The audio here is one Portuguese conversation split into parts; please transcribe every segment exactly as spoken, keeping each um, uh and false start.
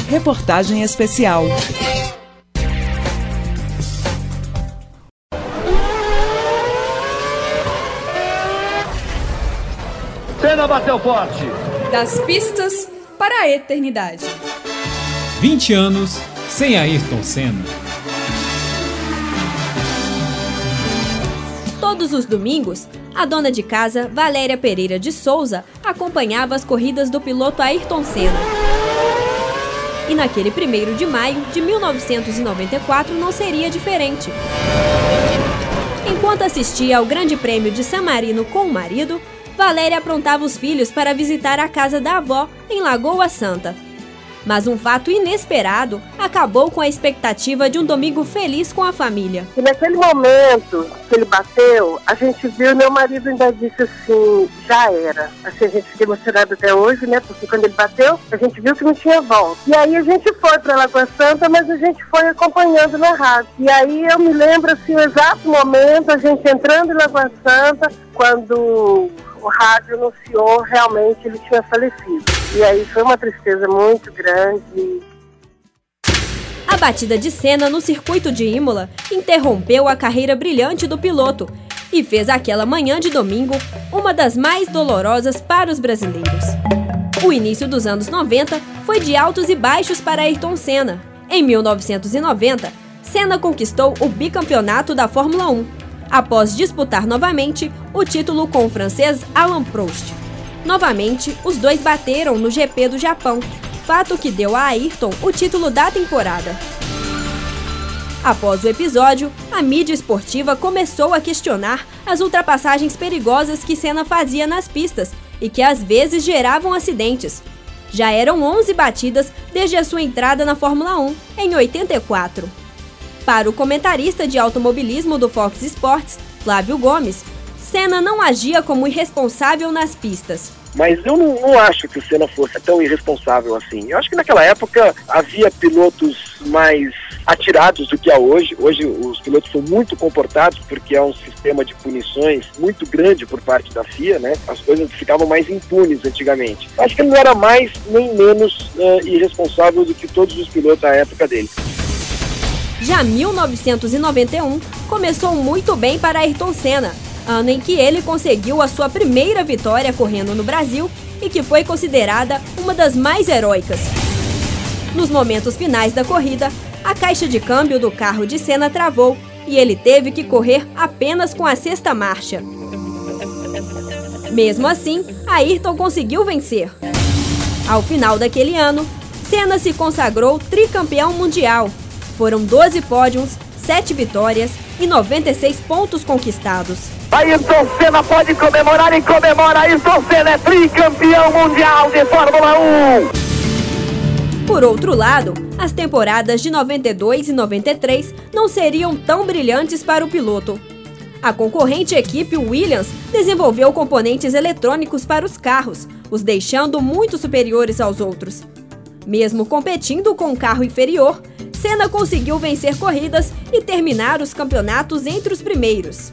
Reportagem especial. Senna bateu forte. Das pistas para a eternidade. vinte anos sem Ayrton Senna. Todos os domingos, a dona de casa, Valéria Pereira de Souza, acompanhava as corridas do piloto Ayrton Senna. E naquele primeiro de maio de mil novecentos e noventa e quatro não seria diferente. Enquanto assistia ao Grande Prêmio de San Marino com o marido, Valéria aprontava os filhos para visitar a casa da avó em Lagoa Santa. Mas um fato inesperado acabou com a expectativa de um domingo feliz com a família. E naquele momento que ele bateu, a gente viu, meu marido ainda disse assim, já era. Assim, a gente fica emocionado até hoje, né? Porque quando ele bateu, a gente viu que não tinha volta. E aí a gente foi para Lagoa Santa, mas a gente foi acompanhando na rádio. E aí eu me lembro, assim, o exato momento, a gente entrando em Lagoa Santa, quando o rádio anunciou realmente ele tinha falecido. E aí foi uma tristeza muito grande. A batida de Senna no circuito de Imola interrompeu a carreira brilhante do piloto e fez aquela manhã de domingo uma das mais dolorosas para os brasileiros. O início dos anos noventa foi de altos e baixos para Ayrton Senna. Em mil novecentos e noventa, Senna conquistou o bicampeonato da Fórmula um, após disputar novamente o título com o francês Alain Prost. Novamente, os dois bateram no G P do Japão, fato que deu a Ayrton o título da temporada. Após o episódio, a mídia esportiva começou a questionar as ultrapassagens perigosas que Senna fazia nas pistas e que às vezes geravam acidentes. Já eram onze batidas desde a sua entrada na Fórmula um, em oitenta e quatro. Para o comentarista de automobilismo do Fox Sports, Flávio Gomes, Senna não agia como irresponsável nas pistas. Mas eu não, não acho que o Senna fosse tão irresponsável assim. Eu acho que naquela época havia pilotos mais atirados do que há hoje. Hoje os pilotos são muito comportados porque há um sistema de punições muito grande por parte da F I A, né? As coisas ficavam mais impunes antigamente. Acho que ele não era mais nem menos uh, irresponsável do que todos os pilotos da época dele. Já mil novecentos e noventa e um começou muito bem para Ayrton Senna, ano em que ele conseguiu a sua primeira vitória correndo no Brasil e que foi considerada uma das mais heróicas. Nos momentos finais da corrida, a caixa de câmbio do carro de Senna travou e ele teve que correr apenas com a sexta marcha. Mesmo assim, Ayrton conseguiu vencer. Ao final daquele ano, Senna se consagrou tricampeão mundial. Foram doze pódios, sete vitórias e noventa e seis pontos conquistados. Ayrton Senna pode comemorar e comemora. Ayrton Senna é tricampeão mundial de Fórmula um. Por outro lado, as temporadas de noventa e dois e noventa e três não seriam tão brilhantes para o piloto. A concorrente equipe Williams desenvolveu componentes eletrônicos para os carros, os deixando muito superiores aos outros. Mesmo competindo com um carro inferior, Senna conseguiu vencer corridas e terminar os campeonatos entre os primeiros.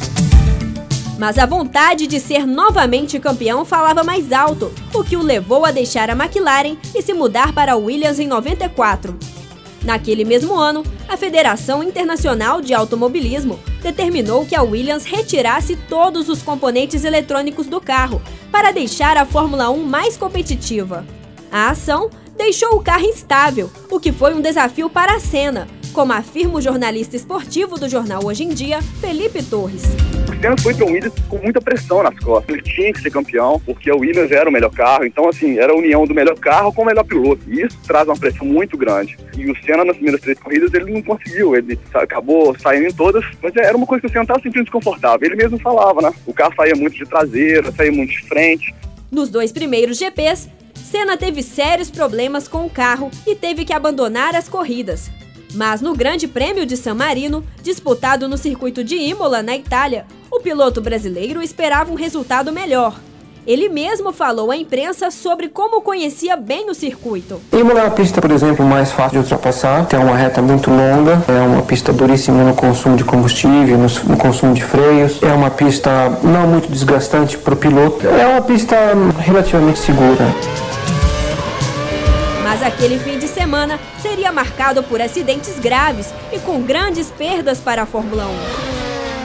Mas a vontade de ser novamente campeão falava mais alto, o que o levou a deixar a McLaren e se mudar para a Williams em noventa e quatro. Naquele mesmo ano, a Federação Internacional de Automobilismo determinou que a Williams retirasse todos os componentes eletrônicos do carro para deixar a Fórmula um mais competitiva. A ação deixou o carro instável, o que foi um desafio para a Senna, como afirma o jornalista esportivo do jornal Hoje em Dia, Felipe Torres. O Senna foi para o Williams com muita pressão nas costas. Ele tinha que ser campeão, porque a Williams era o melhor carro. Então, assim, era a união do melhor carro com o melhor piloto. E isso traz uma pressão muito grande. E o Senna, nas primeiras três corridas, ele não conseguiu. Ele acabou saindo em todas, mas era uma coisa que o Senna estava sentindo desconfortável. Ele mesmo falava, né? O carro saía muito de traseira, saía muito de frente. Nos dois primeiros G Ps, Senna teve sérios problemas com o carro e teve que abandonar as corridas. Mas no Grande Prêmio de San Marino, disputado no circuito de Imola, na Itália, o piloto brasileiro esperava um resultado melhor. Ele mesmo falou à imprensa sobre como conhecia bem o circuito. Imola é uma pista, por exemplo, mais fácil de ultrapassar, tem uma reta muito longa, é uma pista duríssima no consumo de combustível, no, no consumo de freios, é uma pista não muito desgastante para o piloto, é uma pista relativamente segura. Mas aquele fim de semana seria marcado por acidentes graves e com grandes perdas para a Fórmula um.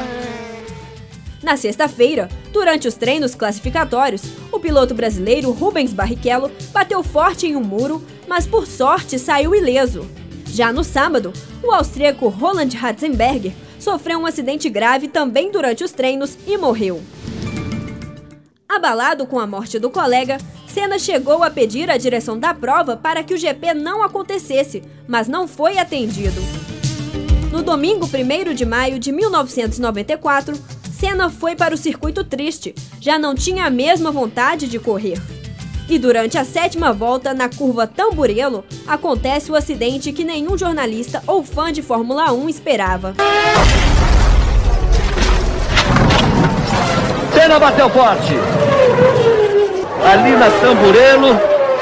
Na sexta-feira, durante os treinos classificatórios, o piloto brasileiro Rubens Barrichello bateu forte em um muro, mas por sorte saiu ileso. Já no sábado, o austríaco Roland Ratzenberger sofreu um acidente grave também durante os treinos e morreu. Abalado com a morte do colega, Senna chegou a pedir à direção da prova para que o G P não acontecesse, mas não foi atendido. No domingo primeiro de maio de mil novecentos e noventa e quatro, Senna foi para o circuito triste, já não tinha a mesma vontade de correr. E durante a sétima volta, na curva Tamburello, acontece o acidente que nenhum jornalista ou fã de Fórmula um esperava. Senna bateu forte. Ali na Tamburello,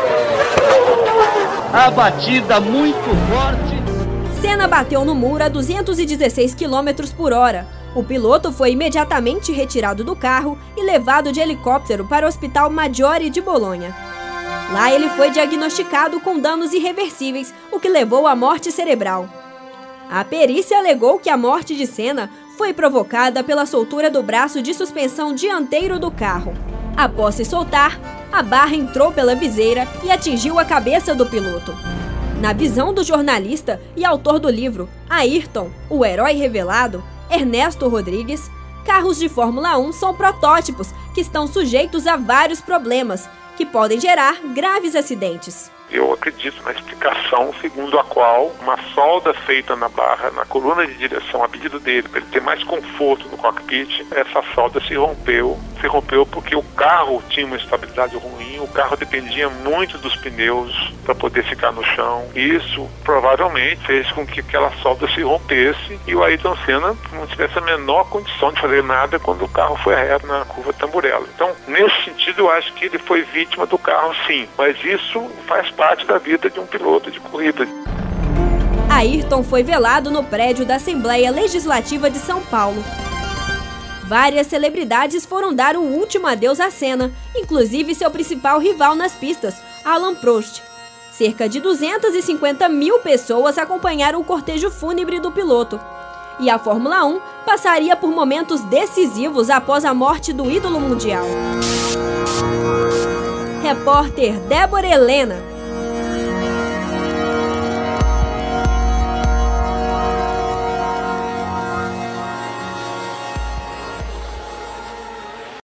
a batida muito forte. Senna bateu no muro a duzentos e dezesseis quilômetros por hora. O piloto foi imediatamente retirado do carro e levado de helicóptero para o Hospital Maggiore de Bolonha. Lá ele foi diagnosticado com danos irreversíveis, o que levou à morte cerebral. A perícia alegou que a morte de Senna foi provocada pela soltura do braço de suspensão dianteiro do carro. Após se soltar, a barra entrou pela viseira e atingiu a cabeça do piloto. Na visão do jornalista e autor do livro Ayrton, o herói revelado, Ernesto Rodrigues, carros de Fórmula um são protótipos que estão sujeitos a vários problemas, que podem gerar graves acidentes. Eu acredito na explicação segundo a qual uma solda feita na barra, na coluna de direção, a pedido dele, para ele ter mais conforto no cockpit, essa solda se rompeu. Se rompeu porque o carro tinha uma estabilidade ruim, o carro dependia muito dos pneus para poder ficar no chão. Isso provavelmente fez com que aquela solda se rompesse e o Ayrton Senna não tivesse a menor condição de fazer nada quando o carro foi reto na curva Tamburello. Então, nesse sentido, eu acho que ele foi vítima do carro, sim, mas isso faz parte da vida de um piloto de corrida. Ayrton foi velado no prédio da Assembleia Legislativa de São Paulo. Várias celebridades foram dar um último adeus a Senna, inclusive seu principal rival nas pistas, Alain Prost. Cerca de duzentas e cinquenta mil pessoas acompanharam o cortejo fúnebre do piloto. E a Fórmula um passaria por momentos decisivos após a morte do ídolo mundial. Repórter Débora Helena.